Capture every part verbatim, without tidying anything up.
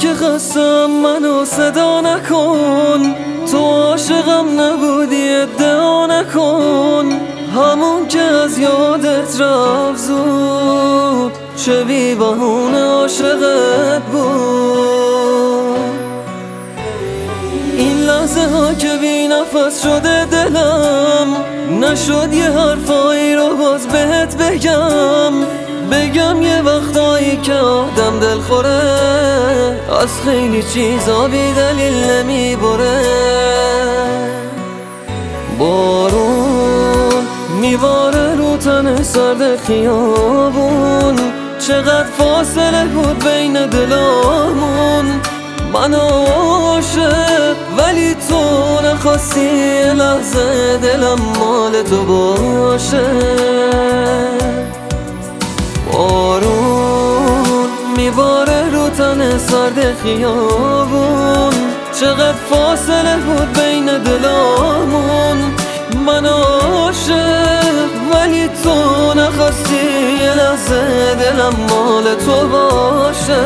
که خستم منو صدا نکن، تو عاشقم نبودی ادعا نکن. همون که از یادت رفت زود، چه بی بهونه عاشقت بود. این لحظه ها که بی نفس شده دلم، نشد یه حرفایی رو باز بهت بگم. بگم یه وقتایی که آدم دل خوره، از خیلی چیزا بی دلیل نمیبره. بارون میباره رو تن سرد خیابون، چقدر فاصله بود بین دلامون. من عاشق ولی تو نخواستی یه لحظه دلم مال تو باشه. بارون میباره رو تن سرد خیابون، چقدر فاصله بود بین دلامون. من عاشق ولی تو نخواستی یه لحظه دلم مال تو باشه.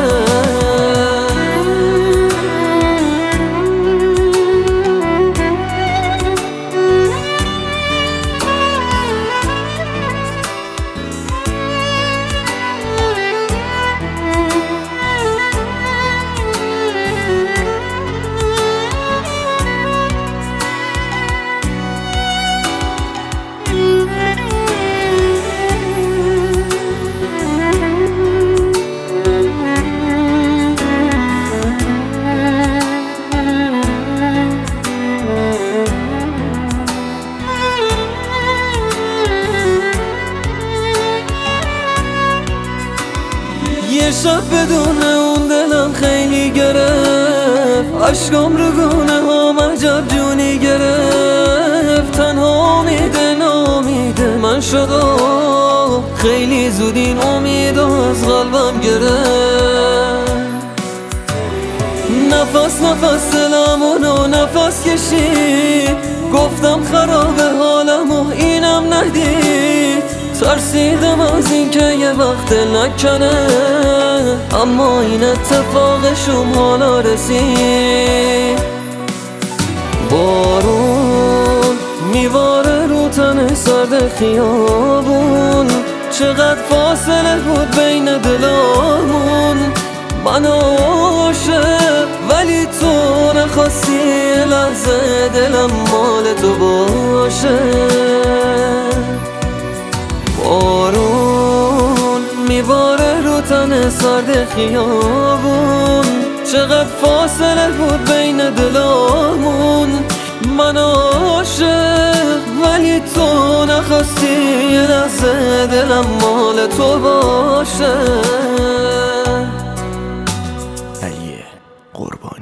یه شب بدون اون دلم خیلی گرفت، عشقم رو گونه ها عجب جونی گرفت. تنها امیده نامیده من شد و خیلی زود این امید از قلبم گرفت. نفس نفس دلمونو نفس کشید، گفتم خرابه حالم و اینم ندید. ترسیدم از این که یه وقت نکنه، اما این اتفاقشون حالا رسید. بارون میباره رو تن سرد خیابون، چقدر فاصله بود بین دلامون. من عاشق ولی تو نخواستی یه لحظه دلم مال تو باشه. بارون میباره رو تن سرد خیابون، چقدر فاصله بود بین دلامون. من عاشق ولی تو نخواستی یه لحظه دلم مال تو باشه. علی قربانی.